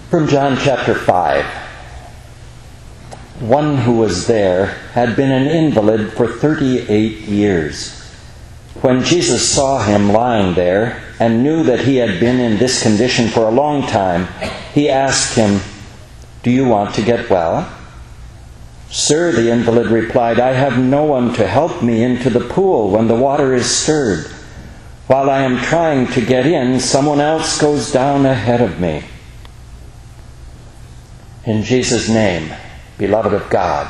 From John chapter 5. One who was there had been an invalid for 38 years. When Jesus saw him lying there and knew that he had been in this condition for a long time, he asked him, "Do you want to get well?" "Sir," the invalid replied, "I have no one to help me into the pool when the water is stirred. While I am trying to get in, someone else goes down ahead of me." In Jesus' name, beloved of God,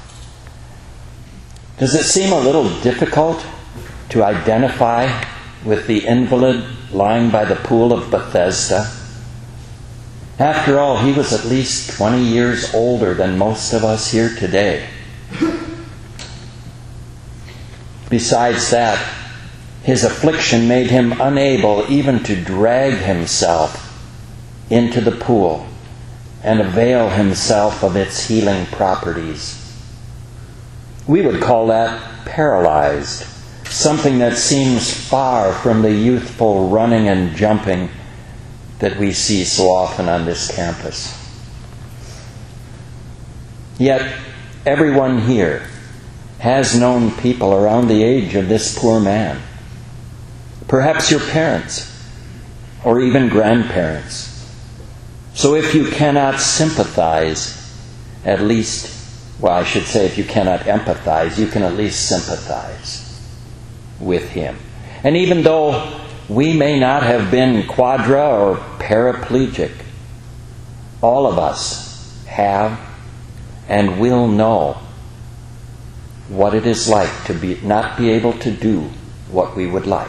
does it seem a little difficult to identify with the invalid lying by the pool of Bethesda? After all, he was at least 20 years older than most of us here today. Besides that, his affliction made him unable even to drag himself into the pool and avail himself of its healing properties. We would call that paralyzed, something that seems far from the youthful running and jumping that we see so often on this campus. Yet, everyone here has known people around the age of this poor man. Perhaps your parents, or even grandparents. So if you cannot sympathize, at least, I should say if you cannot empathize, you can at least sympathize with him. And even though we may not have been quadra or paraplegic, all of us have and will know what it is like to not be able to do what we would like.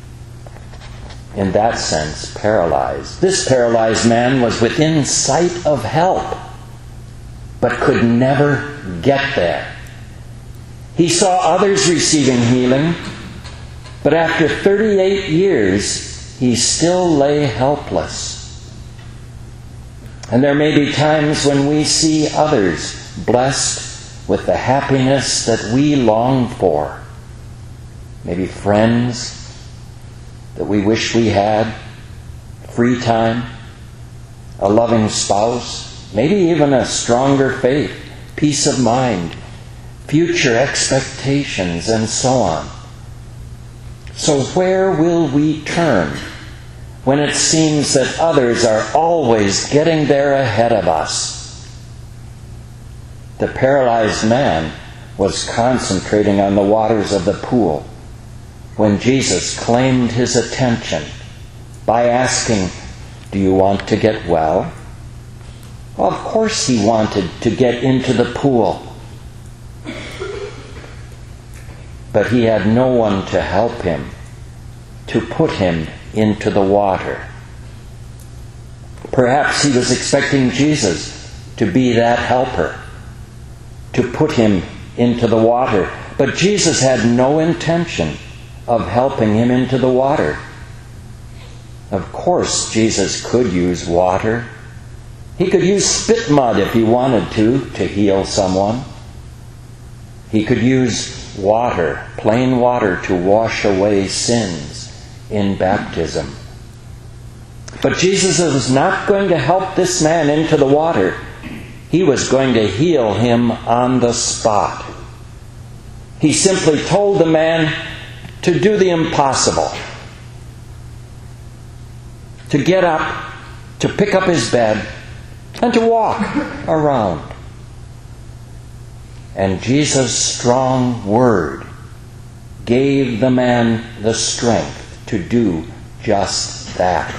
In that sense, paralyzed. This paralyzed man was within sight of help, but could never get there. He saw others receiving healing, but after 38 years, he still lay helpless. And there may be times when we see others blessed with the happiness that we long for. Maybe friends that we wish we had, free time, a loving spouse, maybe even a stronger faith, peace of mind, future expectations, and so on. So where will we turn when it seems that others are always getting there ahead of us? The paralyzed man was concentrating on the waters of the pool when Jesus claimed his attention by asking, "Do you want to get well?" Well, of course he wanted to get into the pool. But he had no one to help him, to put him into the water. Perhaps he was expecting Jesus to be that helper, to put him into the water. But Jesus had no intention of helping him into the water. Of course, Jesus could use water. He could use spit mud if he wanted to heal someone. He could use water, plain water, to wash away sins in baptism. But Jesus was not going to help this man into the water. He was going to heal him on the spot. He simply told the man to do the impossible. To get up, to pick up his bed, and to walk around. And Jesus' strong word gave the man the strength to do just that.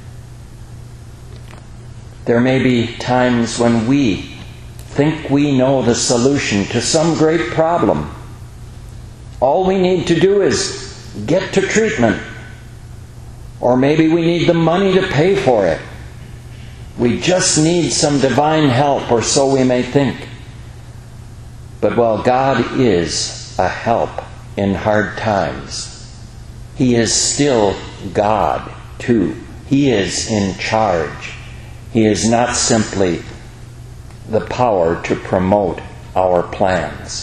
There may be times when we think we know the solution to some great problem. All we need to do is get to treatment. Or maybe we need the money to pay for it. We just need some divine help, or so we may think. But while God is a help in hard times, He is still God too. He is in charge. He is not simply the power to promote our plans.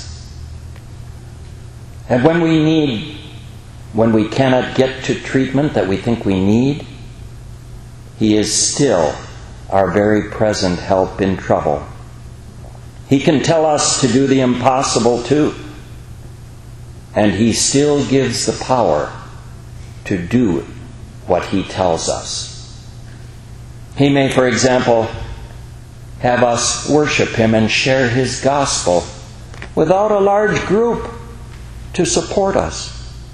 And when we cannot get to treatment that we think we need, He is still our very present help in trouble. He can tell us to do the impossible too, and He still gives the power to do what He tells us. He may, for example, have us worship Him and share His gospel without a large group to support us.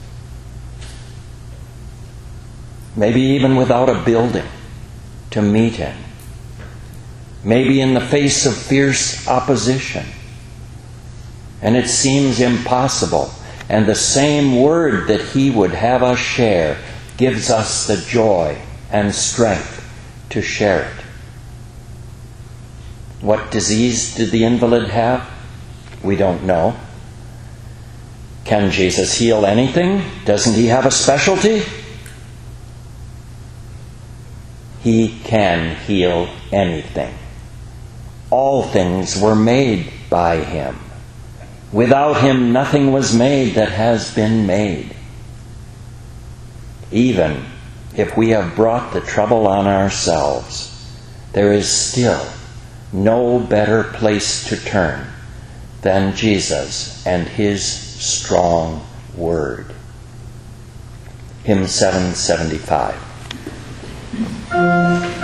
Maybe even without a building to meet in. Maybe in the face of fierce opposition. And it seems impossible. And the same word that He would have us share gives us the joy and strength to share it. What disease did the invalid have? We don't know. Can Jesus heal anything? Doesn't He have a specialty? He can heal anything. All things were made by Him. Without Him, nothing was made that has been made. Even if we have brought the trouble on ourselves, there is still no better place to turn than Jesus and His strong word. Hymn 775.